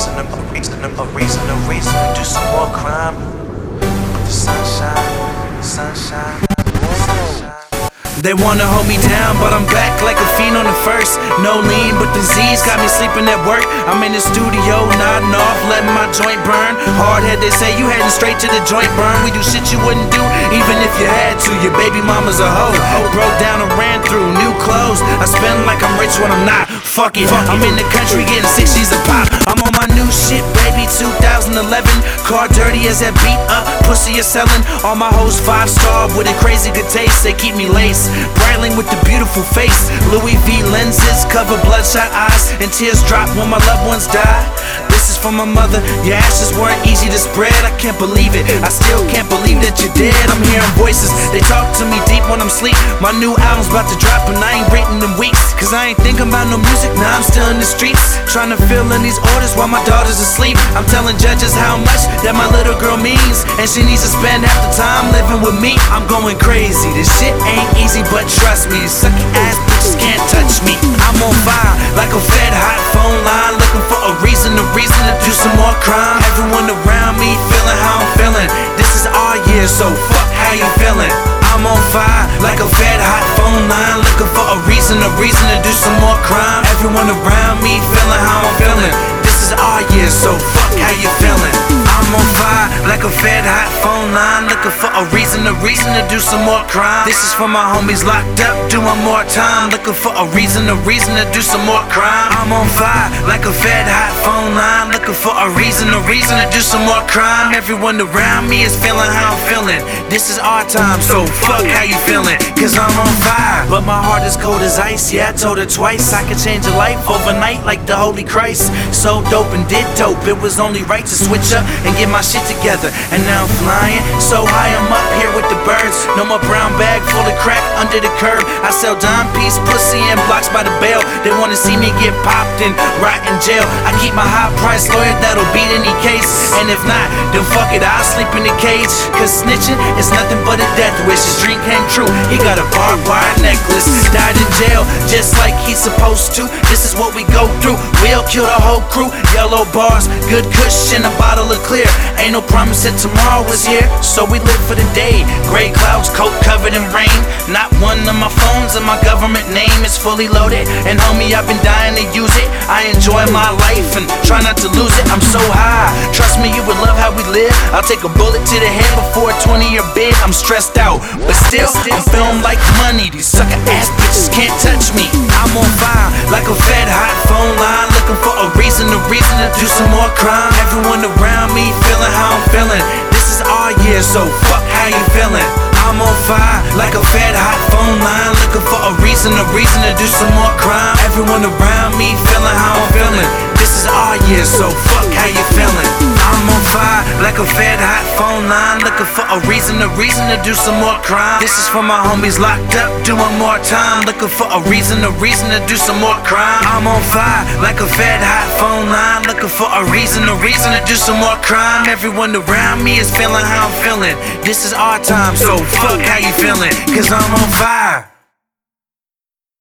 reason to do some more crime. The sunshine, sunshine. They wanna hold me down, but I'm back like a fiend on the first. No lean, but disease got me sleeping at work. I'm in the studio, nodding off, letting my joint burn. Hard head, they say you heading straight to the joint burn. We do shit you wouldn't do, even if you had to. Your baby mama's a hoe. Broke down and ran through new clothes. I spend like I'm rich when I'm not. Fuck it, I'm in the country getting 6 G's a pop. I'm on my new shit, baby, 2011. Car dirty as that beat up, pussy is selling. All my hoes 5-star with a crazy good taste. They keep me laced. Bridling with the beautiful face. Louis V lenses cover bloodshot eyes, and tears drop when my loved ones die. This is for my mother. Your ashes weren't easy to spread. I can't believe it. I still can't believe that you're dead. I'm hearing voices. They talk to me deep when I'm asleep. My new album's about to drop and I ain't written in weeks. Cause I ain't thinking about no music. Now I'm still in the streets, trying to fill in these orders while my daughter's asleep. I'm telling judges how much that my little girl means, and she needs to spend half the time living with me. I'm going crazy. This shit ain't easy, but trust me, sucky ass bitches can't touch me. I'm on fire like a fed hot phone line, looking for a reason to do some more crime. Everyone around me feeling how I'm feeling. This is our year, so fuck how you feeling. I'm on fire like a fed hot phone line, looking for a reason to do some more crime. Everyone around me feeling how I'm feeling. This is our year, so fuck how you feeling. I'm on fire like a fed hot phone line, looking for a reason to do some more crime. This is for my homies locked up, doing more time, looking for a reason to do some more crime. I'm on fire like a fed hot phone line, looking for a reason to do some more crime. Everyone around me is feeling how I'm feeling. This is our time, so fuck how you feeling, cause I'm on fire. But my heart is cold as ice, yeah, I told her twice I could change her life overnight like the Holy Christ. So dope and did dope, it was only right to switch up and get my shit together. And now I'm flying so high, I'm up here with the birds. No more brown bag full of crack under the curb. I sell dime piece pussy and blocks by the bail. They wanna see me get popped and rot in jail. I keep my high price lawyer that'll beat any case, and if not, then fuck it, I'll sleep in the cage. Cause snitching is nothing but a death wish. His dream came true, he got a barbed wire necklace. Died in jail just like he's supposed to. This is what we go through, we'll kill the whole crew. Yellow bars, good cushion, a bottle of clear. Ain't no promise that tomorrow is here, so we live for the day. Gray clouds, coat covered in rain. Not one of my phones and my government name is fully loaded. And homie, I've been dying to use it. I enjoy my life and try not to lose it. I'm so high, trust me, you would love how we live. I'll take a bullet to the head before a 20-year bid. I'm stressed out, but still, I'm feeling like money. These sucker ass bitches can't touch me. I'm on fire like a fed hot phone line, looking for a reason to do some more crime. Everyone around me feeling how I'm feeling. This is our year, so fuck how you feeling. I'm on fire like a fed hot phone line, looking for a reason to do some more crime. Everyone around me feeling how I'm feeling. This is our year, so fuck how you feeling. I'm on fire like a fed hot phone line, looking for a reason to do some more crime. This is for my homies locked up, doing more time, looking for a reason to do some more crime. I'm on fire like a fed hot phone line, looking for a reason to do some more crime. Everyone around me is feeling how I'm feeling. This is our time, so fuck how you feeling, cause I'm on fire.